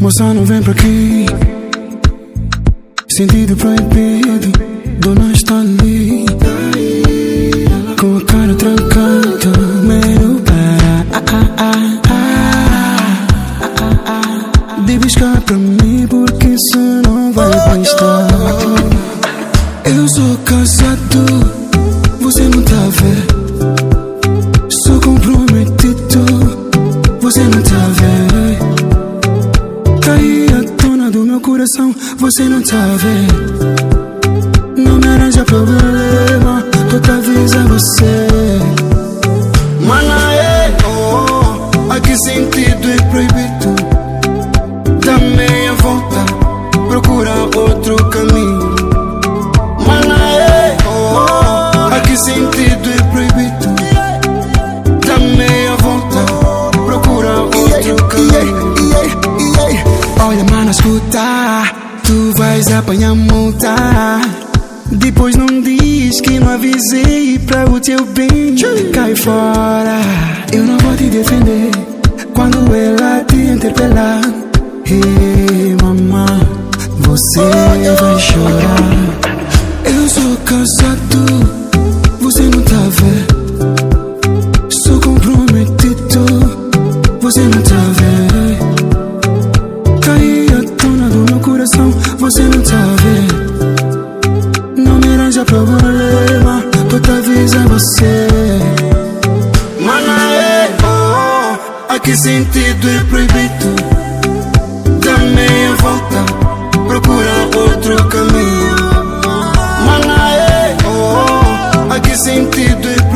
Moça, não vem pra aqui. Sentido proibido, dona está ali, com a cara trancada, meio para de buscar pra mim, porque isso não vai prestar. Eu sou casado, você não tá vendo. Sou comprometido, você não tá vendo. Tá aí a dona do meu coração, você não tá vendo. Não me arranja problema, tô pra avisar você. Mana aqui sentido é proibido. Dá meia volta, procura outro caminho. Mana aqui sentido é proibido. Dá meia volta, procura outro caminho. Olha, mano, escuta, tu vais apanhar multa. Depois não diz que não avisei pra o teu bem. Cai fora, eu não vou te defender quando ela te interpelar. Ei, mamãe, você vai chorar. Eu sou casado, você não tá vendo. Sou comprometido, você não tá vendo. Tá aí a dona do meu coração, você não tá vendo. Não me arranja problema, tô pra avisar você. Mana aqui sentido é proibido. Dá meia volta, procura outro caminho. Mana aqui sentido é